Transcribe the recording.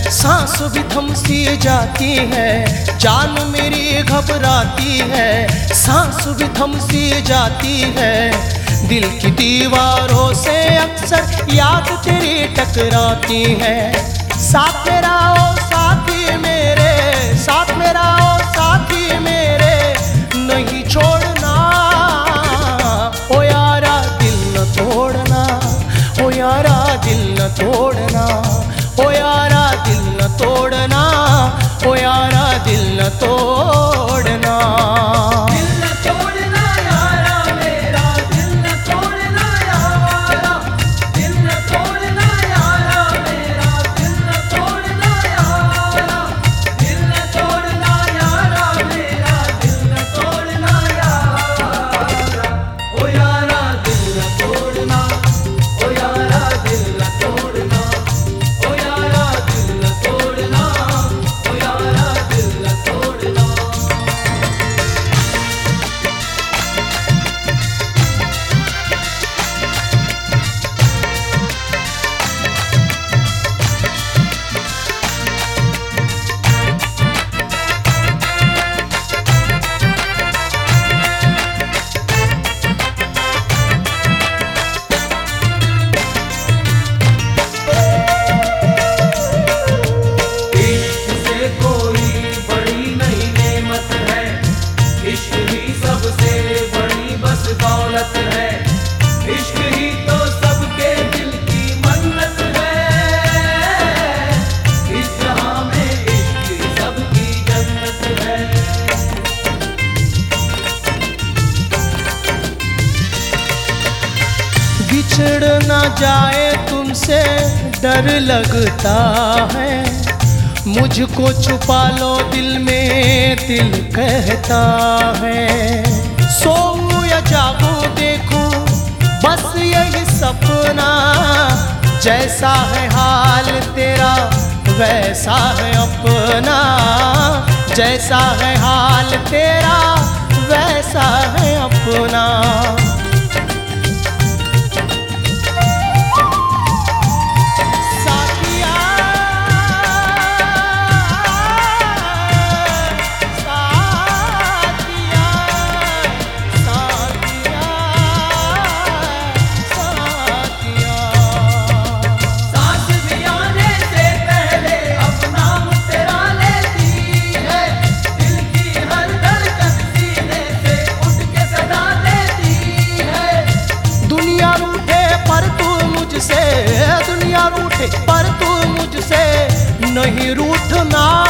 सांस भी थम सी जाती है, जान मेरी घबराती है, सांस भी थम सी जाती है। दिल की दीवारों से अक्सर याद तेरी टकराती है। साथ मेरा ओ साथी मेरे, साथ मेरा ओ साथी मेरे, नहीं छोड़ना ओ यारा दिल न तोड़ना, ओ यारा दिल न तोड़ना, ओ यारा दिल न तोड़ना, ओ यारा दिल न तोड़ना। दिल न तोड़ना यारा मेरा, दिल न तोड़ना यारा, दिल न तोड़ना यारा मेरा, दिल न तोड़ना यारा, दिल न तोड़ना यारा मेरा, दिल न तोड़ना यारा। ओ यारा दिल न तोड़ना, ओ यारा दिल न तोड़ना, ओ यारा दिल न तोड़ना, ओ यारा दिल न तोड़ना। इश्क से कोई बड़ी नहीं नेमत है, इश्क ही सबसे बड़ी बस दौलत है। इश्क ही तो सबके दिल की मन्नत है, इस जहां में इश्क ही सबकी जन्नत है। बिछड़ ना जाए तुमसे डर लगता है, मुझको छुपा लो दिल में दिल कहता है। सोऊं या जागूं देखूं बस यही सपना, जैसा है हाल तेरा वैसा है अपना, जैसा है हाल तेरा वैसा है अपना। साथिया साथिया साथिया साथिया। सांस भी आने से पहले अब नाम तेरा लेती है, दिल की हर धड़कन सीने से उठ के सदा लेती है। दुनिया रूठे पर तू मुझसे, दुनिया रूठे पर तू मुझसे नहीं रूठना।